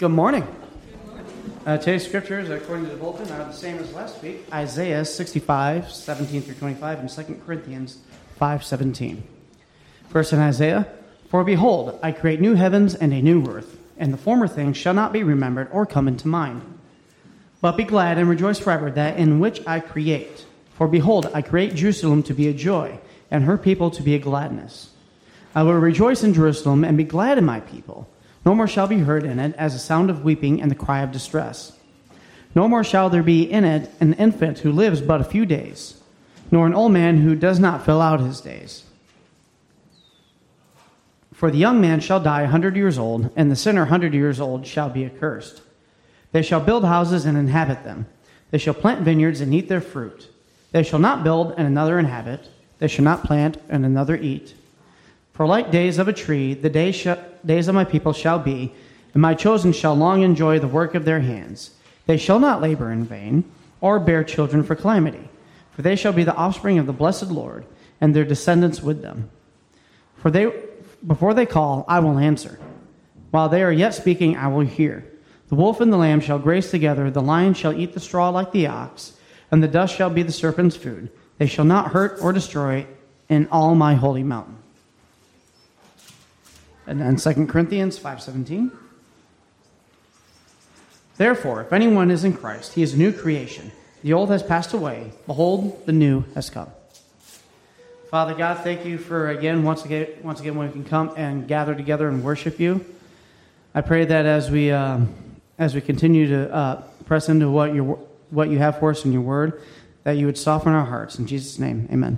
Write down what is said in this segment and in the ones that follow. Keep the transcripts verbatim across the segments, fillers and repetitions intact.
Good morning. Uh, today's scriptures, according to the bulletin, are the same as last week. Isaiah sixty-five, seventeen through twenty-five, and Second Corinthians five, seventeen. First in Isaiah, "For behold, I create new heavens and a new earth, and the former things shall not be remembered or come into mind. But be glad and rejoice forever that in which I create. For behold, I create Jerusalem to be a joy, and her people to be a gladness. I will rejoice in Jerusalem and be glad in my people. No more shall be heard in it as a sound of weeping and the cry of distress. No more shall there be in it an infant who lives but a few days, nor an old man who does not fill out his days. For the young man shall die a hundred years old, and the sinner a hundred years old shall be accursed. They shall build houses and inhabit them. They shall plant vineyards and eat their fruit. They shall not build and another inhabit. They shall not plant and another eat. For like days of a tree, the days, sh- days of my people shall be, and my chosen shall long enjoy the work of their hands. They shall not labor in vain, or bear children for calamity. For they shall be the offspring of the blessed Lord, and their descendants with them. For they, before they call, I will answer. While they are yet speaking, I will hear. The wolf and the lamb shall graze together, the lion shall eat the straw like the ox, and the dust shall be the serpent's food. They shall not hurt or destroy in all my holy mountain." And then Second Corinthians five seventeen. "Therefore, if anyone is in Christ, he is a new creation. The old has passed away. Behold, the new has come." Father God, thank you for, again, once again, once again, when we can come and gather together and worship you. I pray that as we uh, as we continue to uh, press into what you what you have for us in your word, that you would soften our hearts. In Jesus' name, amen.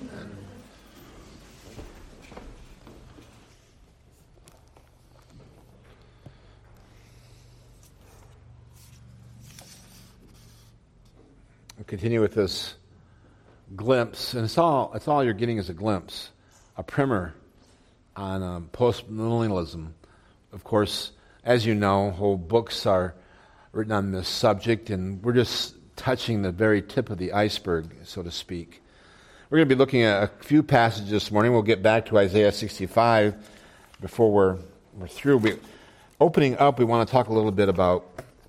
We'll continue with this glimpse, and it's all it's all you're getting is a glimpse, a primer on um, post-millennialism. Of course, as you know, whole books are written on this subject, and we're just touching the very tip of the iceberg, so to speak. We're going to be looking at a few passages this morning. We'll get back to Isaiah sixty-five before we're we're through. We, opening up, we want to talk a little bit about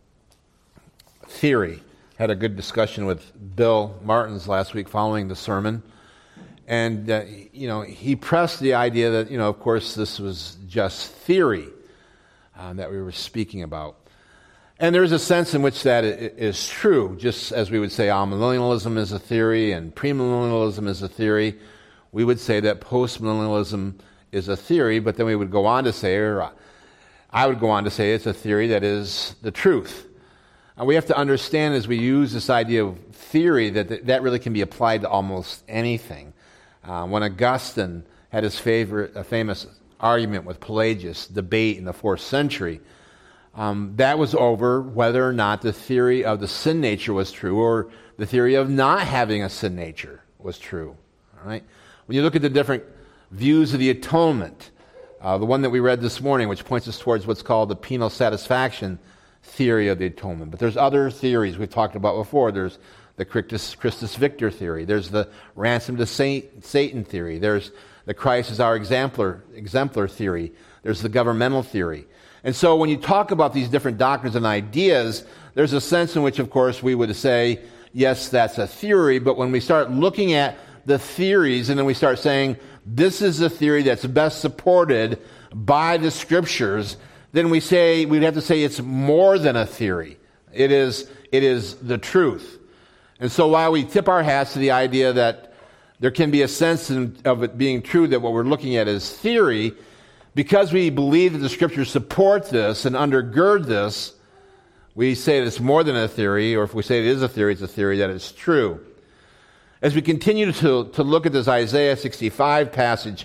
theory. Had a good discussion with Bill Martins last week following the sermon. And, uh, you know, he pressed the idea that, you know, of course, this was just theory uh, that we were speaking about. And there's a sense in which that is true, just as we would say amillennialism is a theory and premillennialism is a theory. We would say that postmillennialism is a theory, but then we would go on to say, or I would go on to say it's a theory that is the truth. And we have to understand as we use this idea of theory that that really can be applied to almost anything. Uh, when Augustine had his favorite, a famous argument with Pelagius, debate in the fourth century, um, that was over whether or not the theory of the sin nature was true or the theory of not having a sin nature was true. All right? When you look at the different views of the atonement, uh, the one that we read this morning, which points us towards what's called the penal satisfaction theory of the atonement. But there's other theories we've talked about before. There's the Christus, Christus Victor theory. There's the ransom to Satan theory. There's the Christ is our exemplar, exemplar theory. There's the governmental theory. And so when you talk about these different doctrines and ideas, there's a sense in which, of course, we would say, yes, that's a theory, but when we start looking at the theories and then we start saying, this is a theory that's best supported by the Scriptures, then we say, we'd have to say it's more than a theory. It is, it is the truth. And so while we tip our hats to the idea that there can be a sense in, of it being true that what we're looking at is theory, because we believe that the Scriptures support this and undergird this, we say that it's more than a theory, or if we say it is a theory, it's a theory that is true. As we continue to, to look at this Isaiah sixty-five passage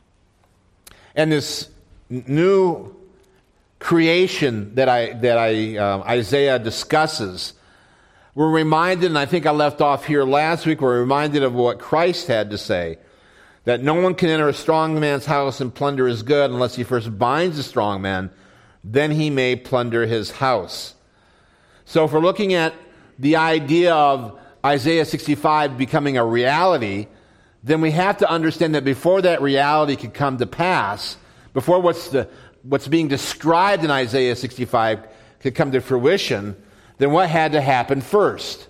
and this new creation that I that I uh, Isaiah discusses, we're reminded, and I think I left off here last week, we're reminded of what Christ had to say, that no one can enter a strong man's house and plunder his good unless he first binds the strong man, then he may plunder his house. So if we're looking at the idea of Isaiah sixty-five becoming a reality, then we have to understand that before that reality could come to pass, before what's the what's being described in Isaiah sixty-five could come to fruition, then what had to happen first?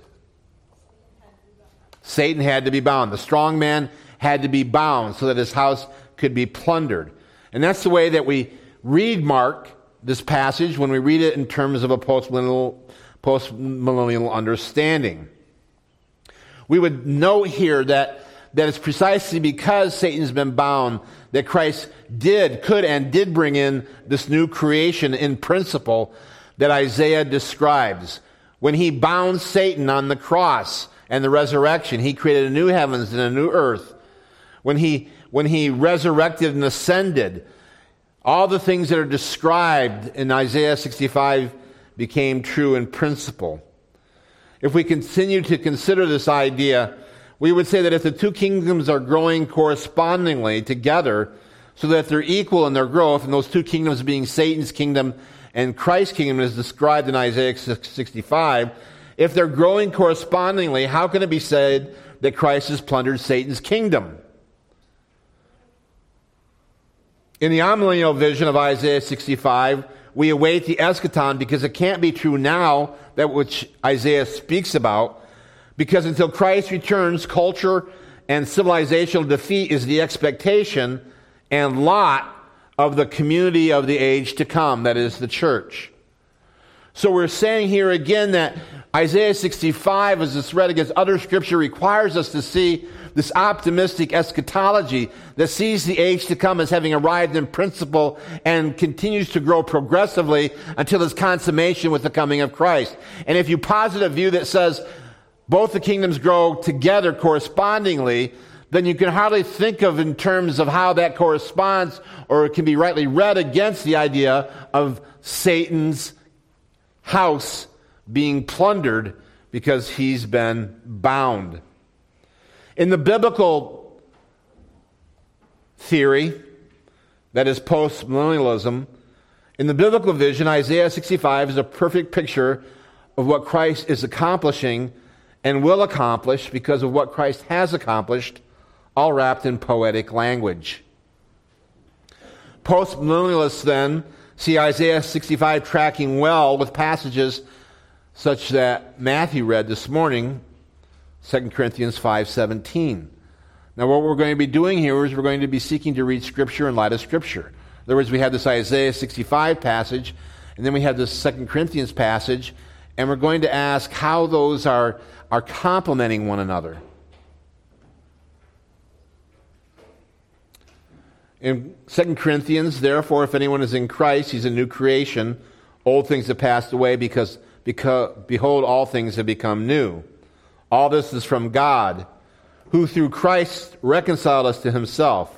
Satan had to be bound. The strong man had to be bound so that his house could be plundered. And that's the way that we read Mark, this passage, when we read it in terms of a postmillennial, postmillennial understanding. We would note here that, that it's precisely because Satan's been bound that Christ did, could, and did bring in this new creation in principle that Isaiah describes. When he bound Satan on the cross and the resurrection, he created a new heavens and a new earth. When he, when he resurrected and ascended, all the things that are described in Isaiah sixty-five became true in principle. If we continue to consider this idea, we would say that if the two kingdoms are growing correspondingly together, so that they're equal in their growth, and those two kingdoms being Satan's kingdom and Christ's kingdom as described in Isaiah sixty-five, if they're growing correspondingly, how can it be said that Christ has plundered Satan's kingdom? In the amillennial vision of Isaiah sixty-five, we await the eschaton because it can't be true now, that which Isaiah speaks about, because until Christ returns, culture and civilizational defeat is the expectation and lot of the community of the age to come, that is the church. So we're saying here again that Isaiah sixty-five, as it's read against other scripture, requires us to see this optimistic eschatology that sees the age to come as having arrived in principle and continues to grow progressively until its consummation with the coming of Christ. And if you posit a view that says both the kingdoms grow together correspondingly, then you can hardly think of in terms of how that corresponds, or it can be rightly read against the idea of Satan's house being plundered because he's been bound. In the biblical theory, that is post-millennialism, in the biblical vision, Isaiah sixty-five is a perfect picture of what Christ is accomplishing and will accomplish because of what Christ has accomplished, all wrapped in poetic language. Post-millennialists then see Isaiah sixty-five tracking well with passages such that Matthew read this morning, Second Corinthians five seventeen. Now what we're going to be doing here is we're going to be seeking to read Scripture in light of Scripture. In other words, we have this Isaiah sixty-five passage, and then we have this Second Corinthians passage, and we're going to ask how those are, are complementing one another. In Second Corinthians, therefore, if anyone is in Christ, he's a new creation. Old things have passed away because, because behold, all things have become new. All this is from God, who through Christ reconciled us to himself.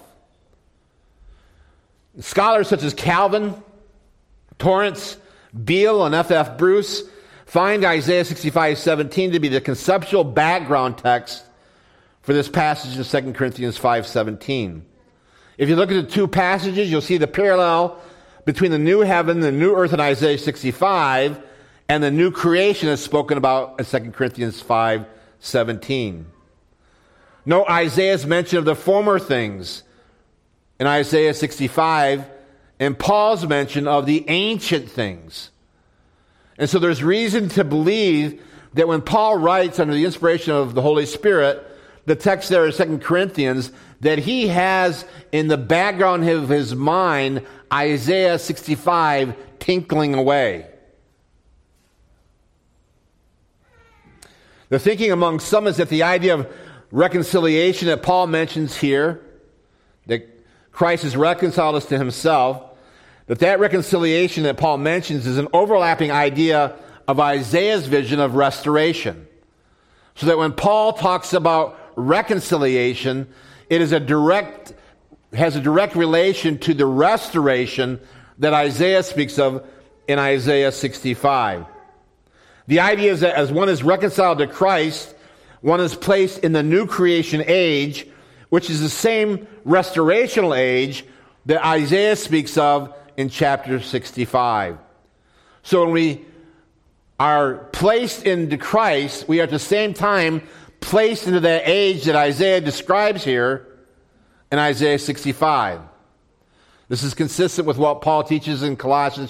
Scholars such as Calvin, Torrance, Beale, and F F Bruce find Isaiah sixty-five seventeen to be the conceptual background text for this passage in Second Corinthians five seventeen. If you look at the two passages, you'll see the parallel between the new heaven, the new earth in Isaiah sixty-five, and the new creation that's spoken about in Second Corinthians five seventeen. Note Isaiah's mention of the former things in Isaiah sixty-five, and Paul's mention of the ancient things. And so there's reason to believe that when Paul writes under the inspiration of the Holy Spirit, the text there is Second Corinthians, that he has in the background of his mind Isaiah sixty-five tinkling away. The thinking among some is that the idea of reconciliation that Paul mentions here, that Christ has reconciled us to himself, that that reconciliation that Paul mentions is an overlapping idea of Isaiah's vision of restoration. So that when Paul talks about reconciliation, it is a direct, has a direct relation to the restoration that Isaiah speaks of in Isaiah sixty-five. The idea is that as one is reconciled to Christ, one is placed in the new creation age, which is the same restorational age that Isaiah speaks of in chapter sixty-five. So when we are placed into Christ, we are at the same time placed into that age that Isaiah describes here in Isaiah sixty-five. This is consistent with what Paul teaches in Colossians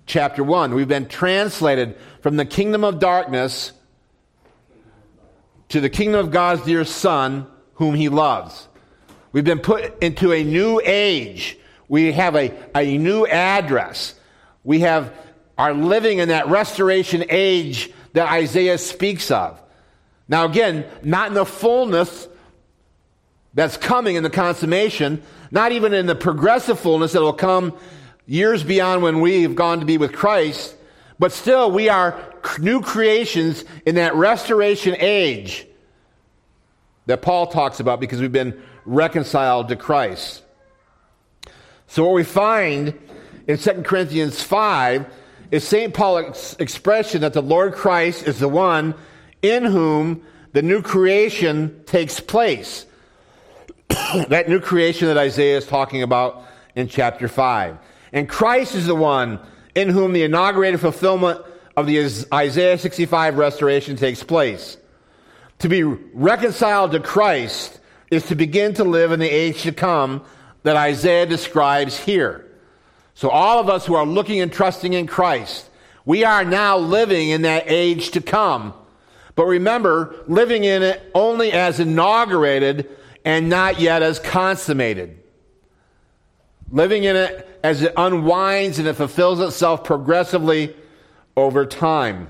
chapter one. We've been translated from the kingdom of darkness to the kingdom of God's dear Son, whom he loves. We've been put into a new age. We have a, a new address. We have are living in that restoration age that Isaiah speaks of. Now again, not in the fullness that's coming in the consummation, not even in the progressive fullness that will come years beyond when we've gone to be with Christ, but still we are new creations in that restoration age that Paul talks about because we've been reconciled to Christ. So what we find in Second Corinthians five is Saint Paul's expression that the Lord Christ is the one in whom the new creation takes place. That new creation that Isaiah is talking about in chapter five. And Christ is the one in whom the inaugurated fulfillment of the Isaiah sixty-five restoration takes place. To be reconciled to Christ is to begin to live in the age to come that Isaiah describes here. So all of us who are looking and trusting in Christ, we are now living in that age to come. But remember, living in it only as inaugurated and not yet as consummated. Living in it as it unwinds and it fulfills itself progressively over time.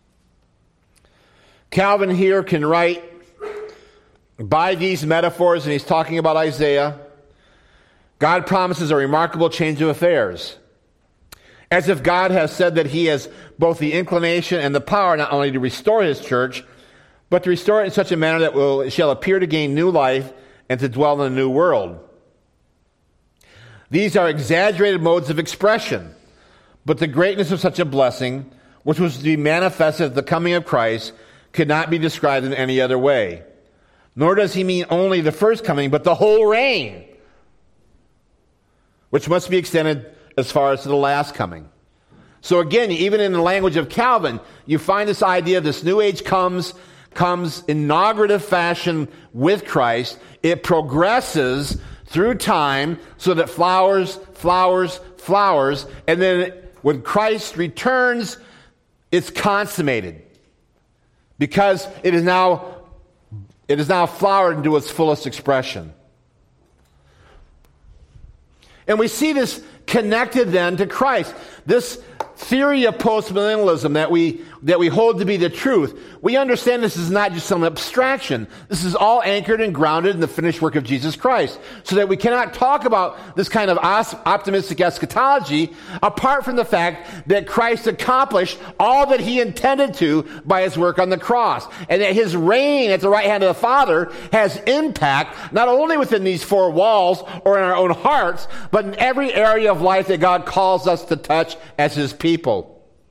Calvin here can write by these metaphors, and he's talking about Isaiah, God promises a remarkable change of affairs. As if God has said that he has both the inclination and the power not only to restore his church, but to restore it in such a manner that will, it shall appear to gain new life and to dwell in a new world. These are exaggerated modes of expression, but the greatness of such a blessing, which was to be manifested at the coming of Christ, could not be described in any other way. Nor does he mean only the first coming, but the whole reign, which must be extended as far as to the last coming. So again, even in the language of Calvin, you find this idea of this new age comes, comes in inaugurative fashion with Christ. It progresses through time so that flowers, flowers, flowers, and then when Christ returns, it's consummated. Because it is now, it is now flowered into its fullest expression. And we see this connected then to Christ. This theory of postmillennialism that we that we hold to be the truth, we understand this is not just some abstraction. This is all anchored and grounded in the finished work of Jesus Christ. So that we cannot talk about this kind of optimistic eschatology apart from the fact that Christ accomplished all that he intended to by his work on the cross. And that his reign at the right hand of the Father has impact not only within these four walls or in our own hearts, but in every area of life that God calls us to touch as his people.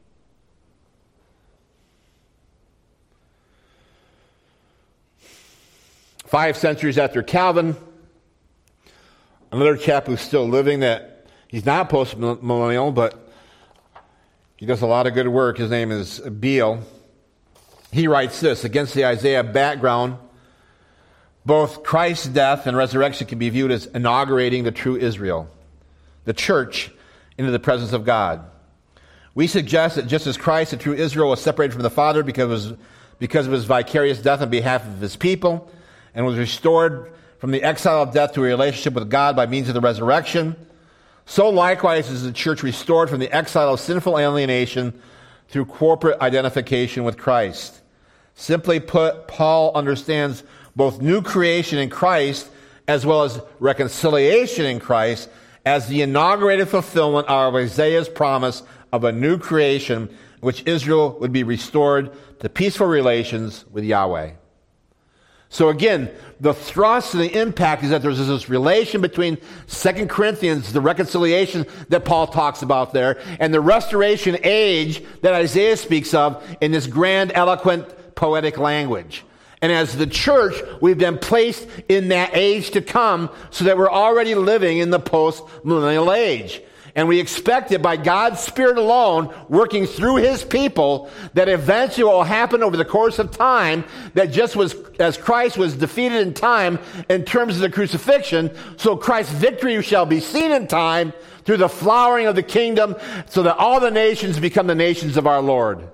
Five centuries after Calvin, another chap who's still living, that he's not post-millennial, but he does a lot of good work. His name is Beale. He writes this: against the Isaiah background, both Christ's death and resurrection can be viewed as inaugurating the true Israel, the church, into the presence of God. We suggest that just as Christ, the true Israel, was separated from the Father because of his, because of his vicarious death on behalf of his people, and was restored from the exile of death to a relationship with God by means of the resurrection, so likewise is the church restored from the exile of sinful alienation through corporate identification with Christ. Simply put, Paul understands both new creation in Christ as well as reconciliation in Christ as the inaugurated fulfillment of Isaiah's promise of a new creation in which Israel would be restored to peaceful relations with Yahweh. So again, the thrust and the impact is that there's this relation between Second Corinthians, the reconciliation that Paul talks about there, and the restoration age that Isaiah speaks of in this grand, eloquent, poetic language. And as the church, we've been placed in that age to come so that we're already living in the post-millennial age. And we expect it by God's Spirit alone, working through His people, that eventually will happen over the course of time, that just was as Christ was defeated in time in terms of the crucifixion, so Christ's victory shall be seen in time through the flowering of the kingdom, so that all the nations become the nations of our Lord.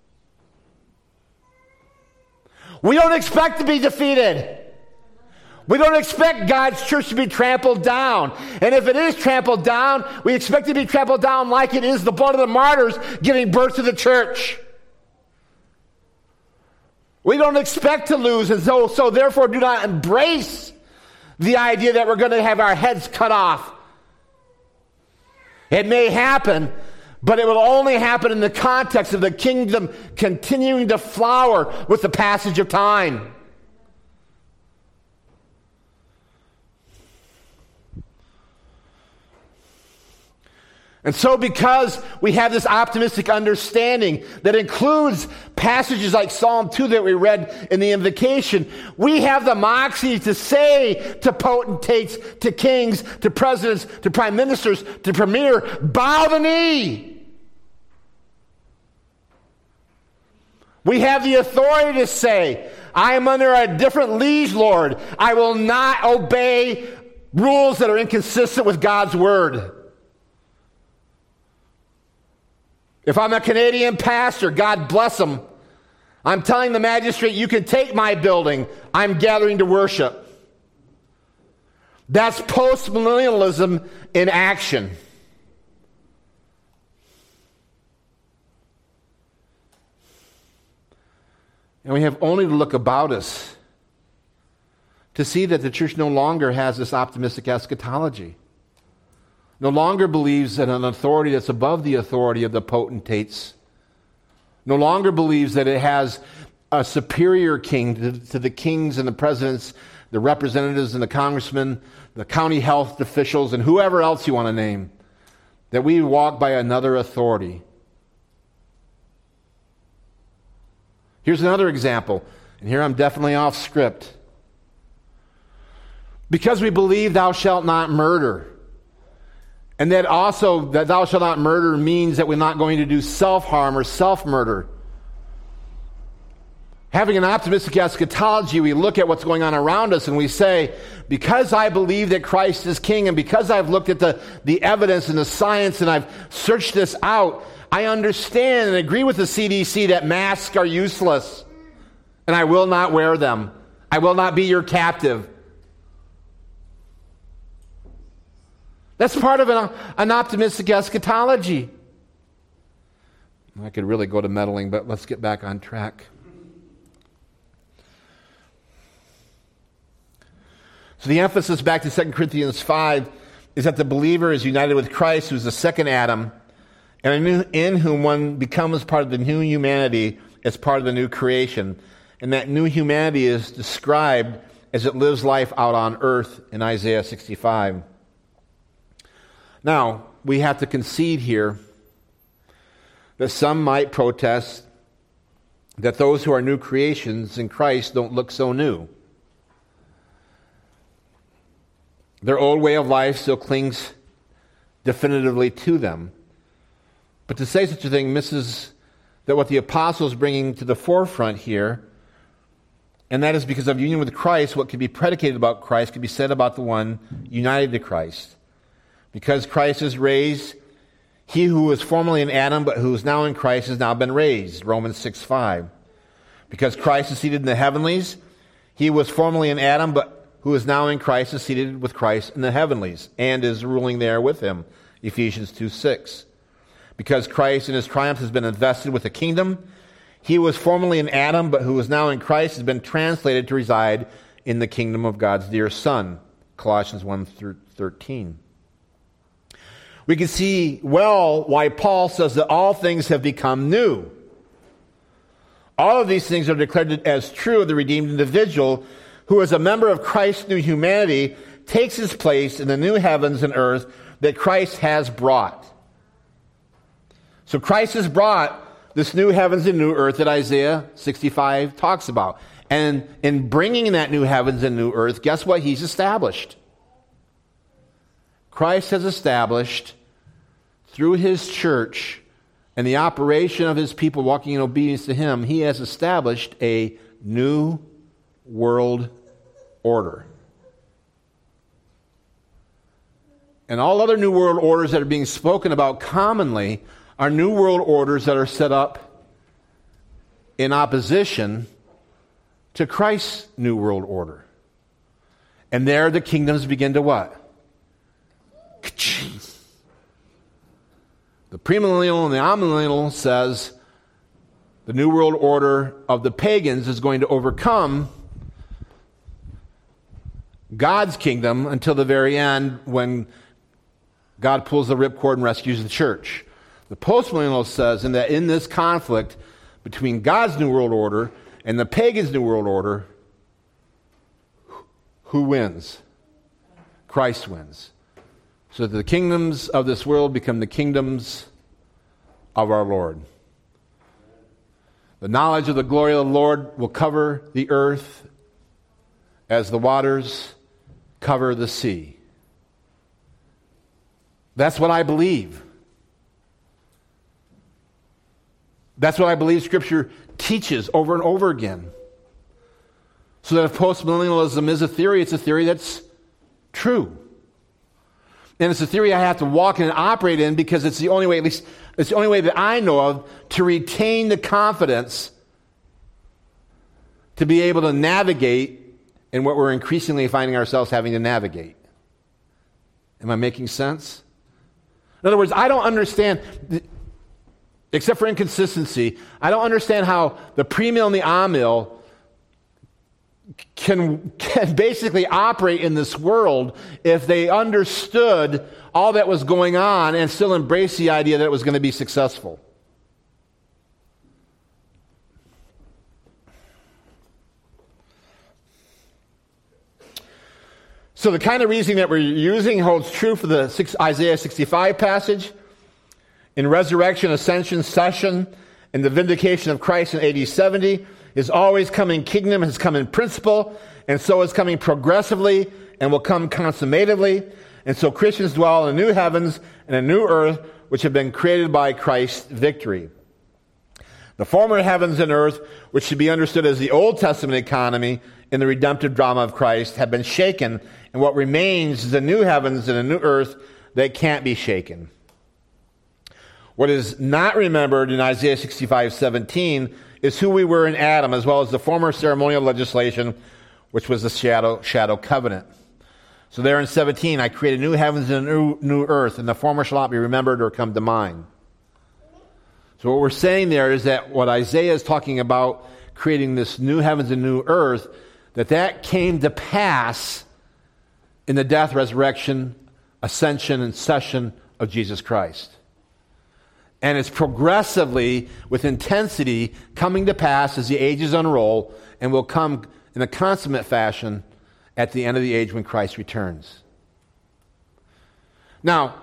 We don't expect to be defeated. We don't expect God's church to be trampled down. And if it is trampled down, we expect it to be trampled down like it is the blood of the martyrs giving birth to the church. We don't expect to lose, and so, so therefore do not embrace the idea that we're going to have our heads cut off. It may happen, but it will only happen in the context of the kingdom continuing to flower with the passage of time. And so because we have this optimistic understanding that includes passages like Psalm two that we read in the invocation, we have the moxie to say to potentates, to kings, to presidents, to prime ministers, to premier, bow the knee. We have the authority to say, I am under a different liege, Lord. I will not obey rules that are inconsistent with God's word. If I'm a Canadian pastor, God bless them, I'm telling the magistrate, you can take my building. I'm gathering to worship. That's post-millennialism in action. And we have only to look about us to see that the church no longer has this optimistic eschatology. No longer believes in an authority that's above the authority of the potentates. No longer believes that it has a superior king to, to the kings and the presidents, the representatives and the congressmen, the county health officials, and whoever else you want to name. That we walk by another authority. Here's another example, and here I'm definitely off script. Because we believe thou shalt not murder, and that also, that thou shalt not murder means that we're not going to do self-harm or self-murder. Having an optimistic eschatology, we look at what's going on around us and we say, because I believe that Christ is king, and because I've looked at the, the evidence and the science and I've searched this out, I understand and agree with the C D C that masks are useless, and I will not wear them. I will not be your captive. That's part of an, an optimistic eschatology. I could really go to meddling, but let's get back on track. So the emphasis back to Second Corinthians five is that the believer is united with Christ, who's the second Adam, and in whom one becomes part of the new humanity as part of the new creation. And that new humanity is described as it lives life out on earth in Isaiah sixty-five. Now, we have to concede here that some might protest that those who are new creations in Christ don't look so new. Their old way of life still clings definitively to them. But to say such a thing misses that what the apostle is bringing to the forefront here, and that is because of union with Christ, what can be predicated about Christ can be said about the one united to Christ. Because Christ is raised, he who was formerly in Adam but who is now in Christ has now been raised. Romans six five. Because Christ is seated in the heavenlies, he was formerly in Adam but who is now in Christ is seated with Christ in the heavenlies and is ruling there with him. Ephesians two six. Because Christ in his triumph has been invested with a kingdom, he was formerly in Adam but who is now in Christ has been translated to reside in the kingdom of God's dear Son. Colossians one thirteen. We can see well why Paul says that all things have become new. All of these things are declared as true of the redeemed individual who, as a member of Christ's new humanity, takes his place in the new heavens and earth that Christ has brought. So Christ has brought this new heavens and new earth that Isaiah sixty-five talks about. And in bringing that new heavens and new earth, guess what he's established? Christ has established through his church and the operation of his people walking in obedience to him, he has established a new world order. And all other new world orders that are being spoken about commonly are new world orders that are set up in opposition to Christ's new world order. And there the kingdoms begin to what? The premillennial and the amillennial says the new world order of the pagans is going to overcome God's kingdom until the very end when God pulls the ripcord and rescues the church. The postmillennial says in that in this conflict between God's new world order and the pagans' new world order, who wins? Christ wins. So that the kingdoms of this world become the kingdoms of our Lord. The knowledge of the glory of the Lord will cover the earth as the waters cover the sea. That's what I believe. That's what I believe Scripture teaches over and over again. So that if postmillennialism is a theory, it's a theory that's true. And it's a theory I have to walk in and operate in because it's the only way, at least it's the only way that I know of, to retain the confidence to be able to navigate in what we're increasingly finding ourselves having to navigate. Am I making sense? In other words, I don't understand, except for inconsistency, I don't understand how the premill and the amill Can, can basically operate in this world if they understood all that was going on and still embrace the idea that it was going to be successful. So the kind of reasoning that we're using holds true for the Isaiah sixty-five passage. In resurrection, ascension, session, and the vindication of Christ in A D seventy, is always coming kingdom, has come in principle, and so is coming progressively and will come consummatively. And so Christians dwell in a new heavens and a new earth, which have been created by Christ's victory. The former heavens and earth, which should be understood as the Old Testament economy in the redemptive drama of Christ, have been shaken, and what remains is a new heavens and a new earth that can't be shaken. What is not remembered in Isaiah sixty-five seventeen is who we were in Adam, as well as the former ceremonial legislation, which was the shadow, shadow covenant. So there in seventeen, I created new heavens and a new, new earth, and the former shall not be remembered or come to mind. So what we're saying there is that what Isaiah is talking about, creating this new heavens and new earth, that that came to pass in the death, resurrection, ascension, and session of Jesus Christ. And it's progressively, with intensity, coming to pass as the ages unroll, and will come in a consummate fashion at the end of the age when Christ returns. Now,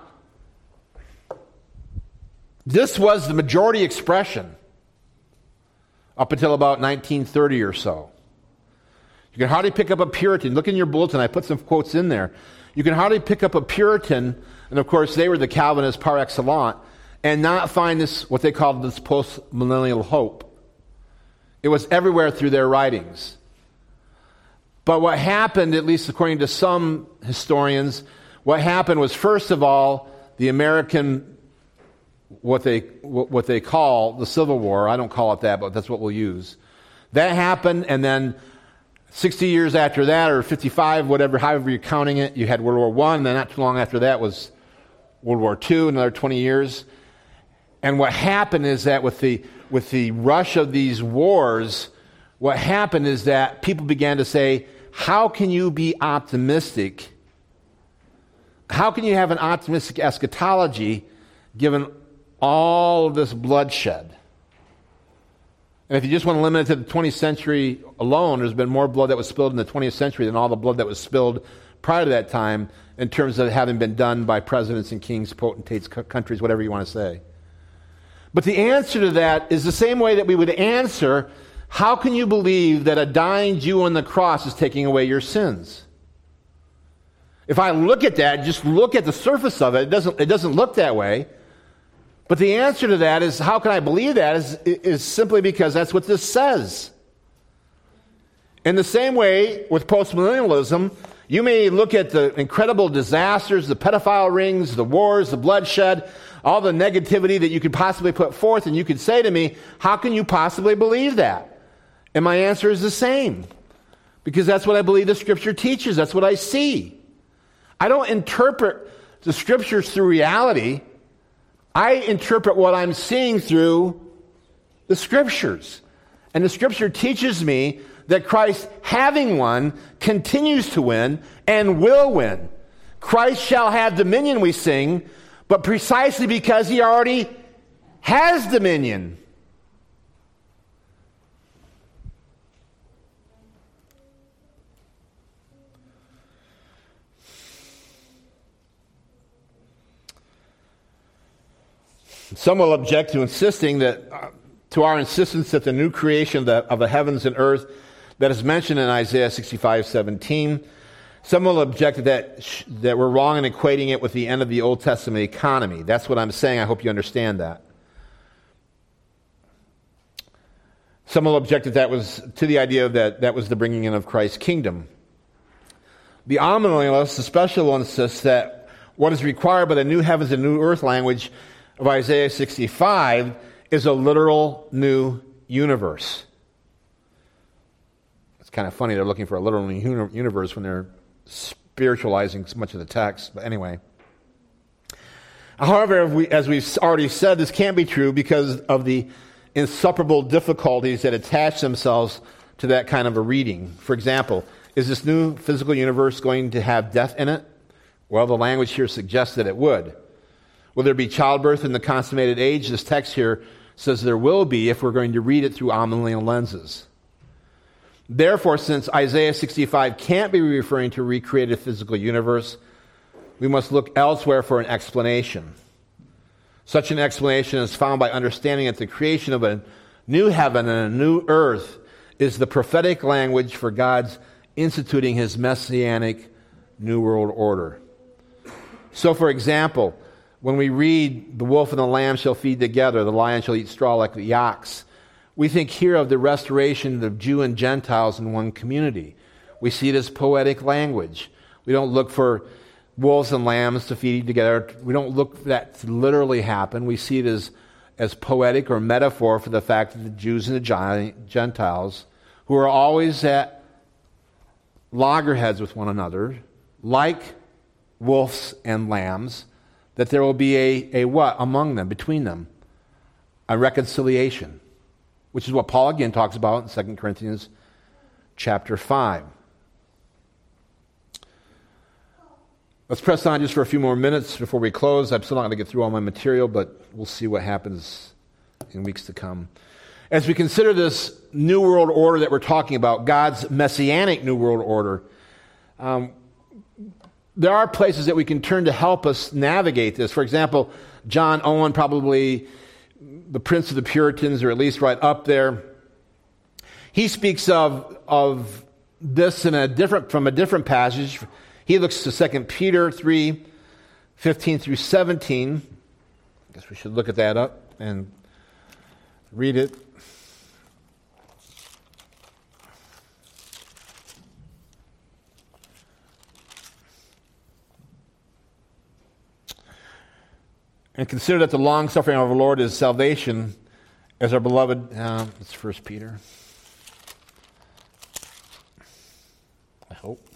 this was the majority expression up until about nineteen thirty or so. You can hardly pick up a Puritan. Look in your bulletin, I put some quotes in there. You can hardly pick up a Puritan, and of course they were the Calvinists par excellence, and not find this, what they called this post-millennial hope. It was everywhere through their writings. But what happened, at least according to some historians, what happened was, first of all, the American, what they what they call the Civil War. I don't call it that, but that's what we'll use. That happened, and then sixty years after that, or fifty-five, whatever, however you're counting it, you had World War One, and then not too long after that was World War Two, another twenty years. And what happened is that with the with the rush of these wars, what happened is that people began to say, how can you be optimistic? How can you have an optimistic eschatology given all of this bloodshed? And if you just want to limit it to the twentieth century alone, there's been more blood that was spilled in the twentieth century than all the blood that was spilled prior to that time in terms of having been done by presidents and kings, potentates, countries, whatever you want to say. But the answer to that is the same way that we would answer, how can you believe that a dying Jew on the cross is taking away your sins? If I look at that, just look at the surface of it, it doesn't, it doesn't look that way. But the answer to that is, how can I believe that, is, is simply because that's what this says. In the same way, with postmillennialism, you may look at the incredible disasters, the pedophile rings, the wars, the bloodshed, all the negativity that you could possibly put forth, and you could say to me, how can you possibly believe that? And my answer is the same. Because that's what I believe the Scripture teaches. That's what I see. I don't interpret the Scriptures through reality. I interpret what I'm seeing through the Scriptures. And the Scripture teaches me that Christ, having won, continues to win and will win. Christ shall have dominion, we sing, but precisely because he already has dominion. Some will object to insisting that, uh, to our insistence that the new creation of the, of the heavens and earth that is mentioned in Isaiah sixty-five seventeen, some will object that that we're wrong in equating it with the end of the Old Testament economy. That's what I'm saying. I hope you understand that. Some will object that that was to the idea that that was the bringing in of Christ's kingdom. The amillennialists especially will insist that what is required by the new heavens and new earth language of Isaiah sixty-five is a literal new universe. It's kind of funny they're looking for a literal new universe when they're spiritualizing so much of the text. But anyway. However, we, as we've already said, this can't be true because of the insuperable difficulties that attach themselves to that kind of a reading. For example, is this new physical universe going to have death in it? Well, the language here suggests that it would. Will there be childbirth in the consummated age? This text here says there will be if we're going to read it through amillennial lenses. Therefore, since Isaiah sixty-five can't be referring to a recreated physical universe, we must look elsewhere for an explanation. Such an explanation is found by understanding that the creation of a new heaven and a new earth is the prophetic language for God's instituting his messianic new world order. So, for example, when we read, the wolf and the lamb shall feed together, the lion shall eat straw like the ox, we think here of the restoration of Jew and Gentiles in one community. We see it as poetic language. We don't look for wolves and lambs to feed together. We don't look for that to literally happen. We see it as, as poetic or metaphor for the fact that the Jews and the Gentiles, who are always at loggerheads with one another, like wolves and lambs, that there will be a, a what among them, between them? A reconciliation, which is what Paul again talks about in Second Corinthians chapter five. Let's press on just for a few more minutes before we close. I'm still not going to get through all my material, but we'll see what happens in weeks to come. As we consider this new world order that we're talking about, God's messianic new world order, um, there are places that we can turn to help us navigate this. For example, John Owen, probably the Prince of the Puritans, or at least right up there, he speaks of, of this in a different from a different passage. He looks to Second Peter three, fifteen through seventeen. I guess we should look at that up and read it. And consider that the long suffering of our Lord is salvation, as our beloved, uh, it's First Peter. I hope.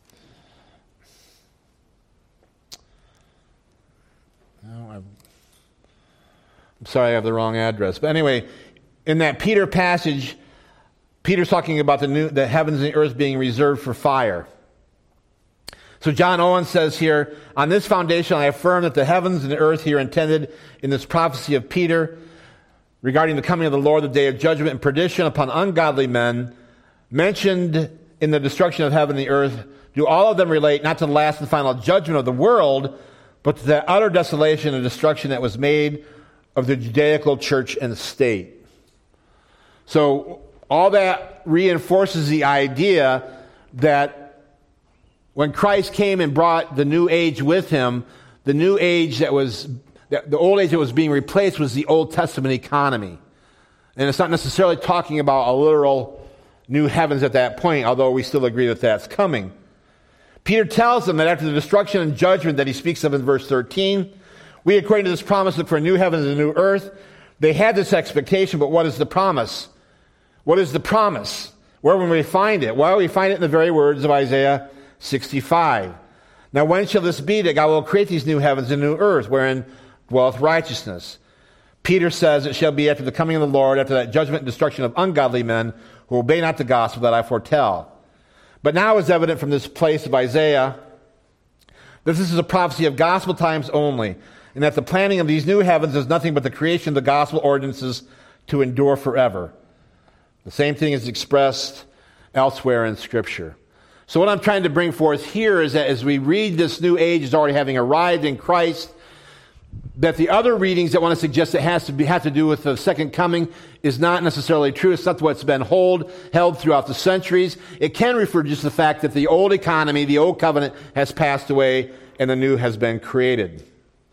No, I've, I'm sorry I have the wrong address. But anyway, in that Peter passage, Peter's talking about the new, the heavens and the earth being reserved for fire. So John Owen says here, on this foundation I affirm that the heavens and the earth here intended in this prophecy of Peter regarding the coming of the Lord, the day of judgment and perdition upon ungodly men, mentioned in the destruction of heaven and the earth, do all of them relate not to the last and final judgment of the world, but to the utter desolation and destruction that was made of the Judaical church and state. So all that reinforces the idea that when Christ came and brought the new age with him, the new age that was The, the old age that was being replaced was the Old Testament economy. And it's not necessarily talking about a literal new heavens at that point, although we still agree that that's coming. Peter tells them that after the destruction and judgment that he speaks of in verse thirteen, we, according to this promise, look for a new heaven and a new earth. They had this expectation, but what is the promise? What is the promise? Where will we find it? Well, we find it in the very words of Isaiah sixty-five. Now, when shall this be that God will create these new heavens and new earth, wherein dwelleth righteousness? Peter says, it shall be after the coming of the Lord, after that judgment and destruction of ungodly men who obey not the gospel that I foretell. But now is evident from this place of Isaiah that this is a prophecy of gospel times only, and that the planning of these new heavens is nothing but the creation of the gospel ordinances to endure forever. The same thing is expressed elsewhere in Scripture. So what I'm trying to bring forth here is that as we read this new age as already having arrived in Christ, that the other readings that want to suggest it has to be, have to do with the second coming is not necessarily true. It's not what's been hold, held throughout the centuries. It can refer to just the fact that the old economy, the old covenant, has passed away and the new has been created.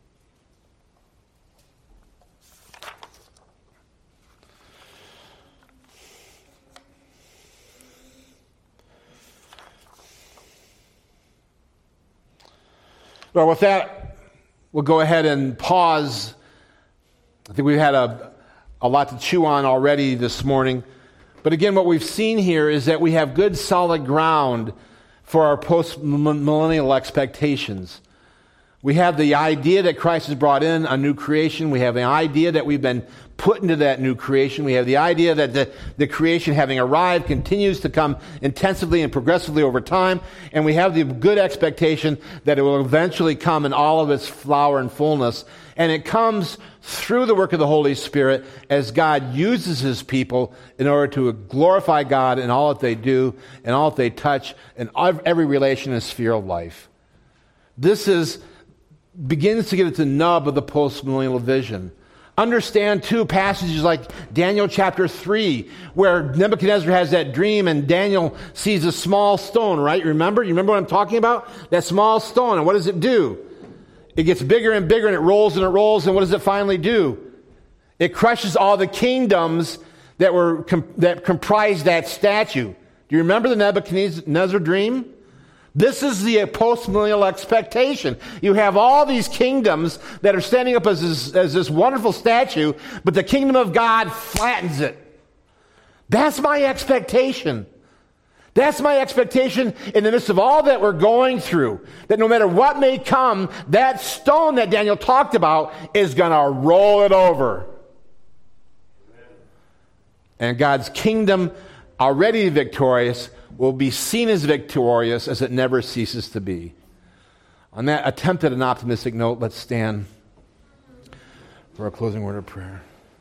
Well, with that, we'll go ahead and pause. I think we've had a, a lot to chew on already this morning. But again, what we've seen here is that we have good solid ground for our post-millennial expectations. We have the idea that Christ has brought in a new creation. We have the idea that we've been put into that new creation. We have the idea that the, the creation, having arrived, continues to come intensively and progressively over time. And we have the good expectation that it will eventually come in all of its flower and fullness. And it comes through the work of the Holy Spirit as God uses His people in order to glorify God in all that they do and all that they touch in every relation and sphere of life. This is begins to get at the nub of the post-millennial vision. Understand, too, passages like Daniel chapter three, where Nebuchadnezzar has that dream and Daniel sees a small stone, right? Remember? You remember what I'm talking about? That small stone. And what does it do? It gets bigger and bigger and it rolls and it rolls. And what does it finally do? It crushes all the kingdoms that were that comprised that statue. Do you remember the Nebuchadnezzar dream? This is the post-millennial expectation. You have all these kingdoms that are standing up as this, as this wonderful statue, but the kingdom of God flattens it. That's my expectation. That's my expectation in the midst of all that we're going through. That no matter what may come, that stone that Daniel talked about is going to roll it over. And God's kingdom, already victorious, will be seen as victorious as it never ceases to be. On that attempt at an optimistic note, let's stand for our closing word of prayer.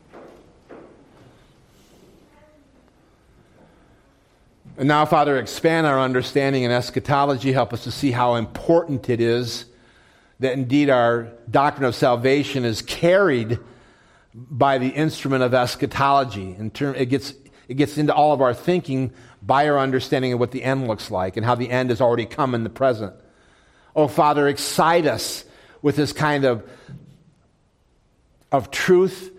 And now, Father, expand our understanding in eschatology. Help us to see how important it is that indeed our doctrine of salvation is carried by the instrument of eschatology. In term, it gets it gets into all of our thinking by our understanding of what the end looks like and how the end has already come in the present. Oh, Father, excite us with this kind of, of truth.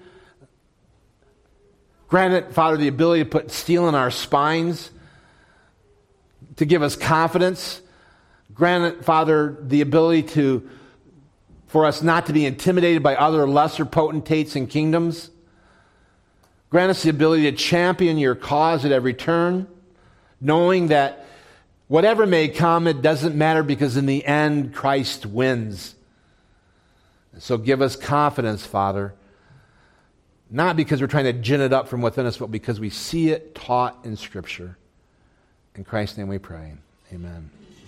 Grant it, Father, the ability to put steel in our spines, to give us confidence. Grant it, Father, the ability to, for us not to be intimidated by other lesser potentates and kingdoms. Grant us the ability to champion your cause at every turn, knowing that whatever may come, it doesn't matter because in the end, Christ wins. So give us confidence, Father, not because we're trying to gin it up from within us, but because we see it taught in Scripture. In Christ's name we pray. Amen.